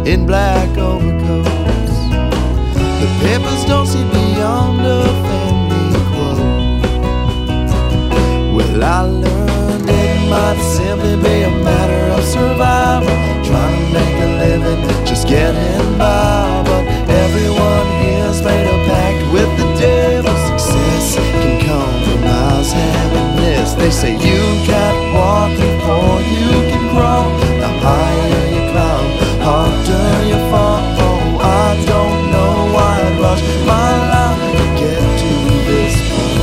in black overcoats. The papers don't see beyond a family quote. Well, I learned it might simply be a matter of survival, trying to make a living, just getting by. But everyone here's made a pact with the devil. Success can compromise happiness. They say you can't walk before you can crawl. The higher you climb, harder you fall. Oh, I don't know why I'd rush my life to get to this point.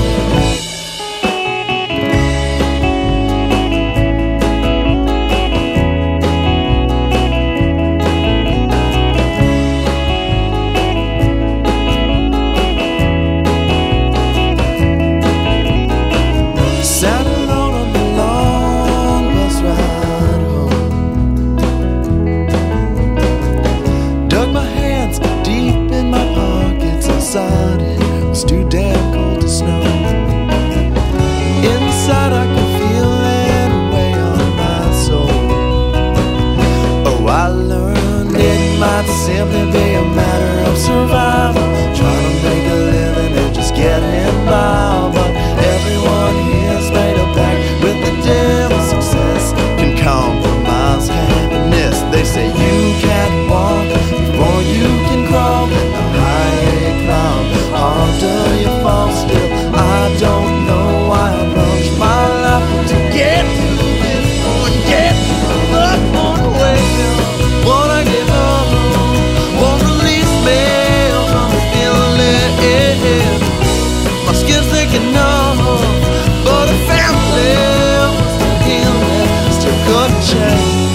Sat alone on the long bus ride home. Dug my hands deep in my pockets inside. It was too damn cold to snow. Inside I could feel it weigh on my soul. Oh, I learned it might simply be a matter of survival, trying to make a living and just getting by. But everyone here's made a pact with the devil. Success can compromise happiness. They say you can't walk before you can crawl. The higher you climb, harder you fall. Still, I don't know why I rush my life to get to this point, get to the point where wanna get home, won't release me from the feeling. My skin's thinking no, but a family was healing. Still couldn't change.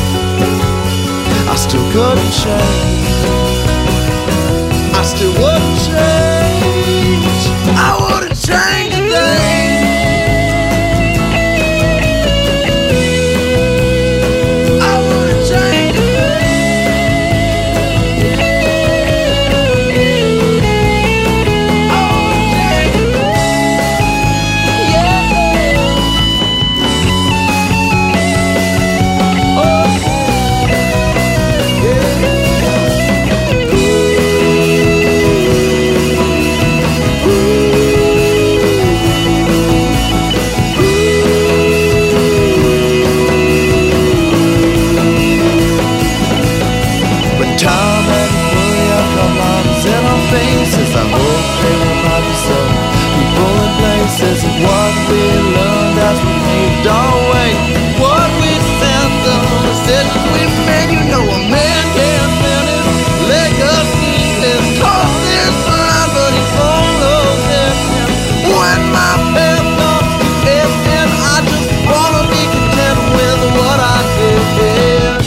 I still couldn't change. I still wouldn't change. I wouldn't change a thing. I wouldn't change a thing. I wouldn't change a thing. Yeah. Oh, when time and worry have come lines in our faces, I hope they remind us of people and places, and what we learned as we paved our way, what we sent, the decisions we made. You know a man can't spend his legacy, his cause is blind, but he follows it. When my path comes to its end, I just wanna be content with what I did.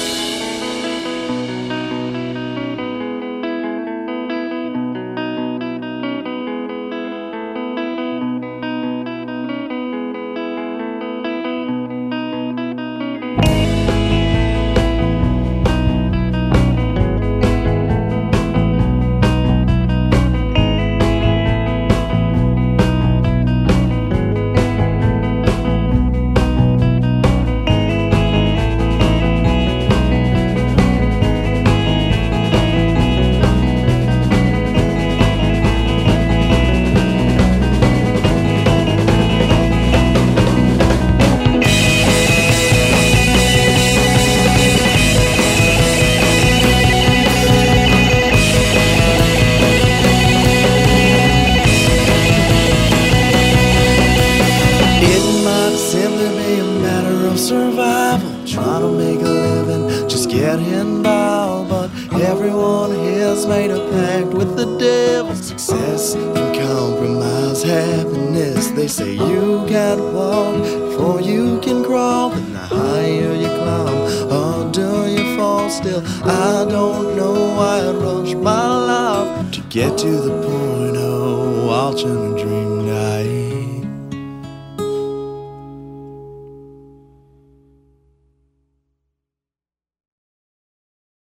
Survival, trying to make a living, just getting by. But everyone here's made a pact with the devil. Success can compromise happiness. They say you can't walk before you can crawl, and the higher you climb, harder you fall. Still, I don't know why I'd rush my life to get to the point. Oh, watching a dream die.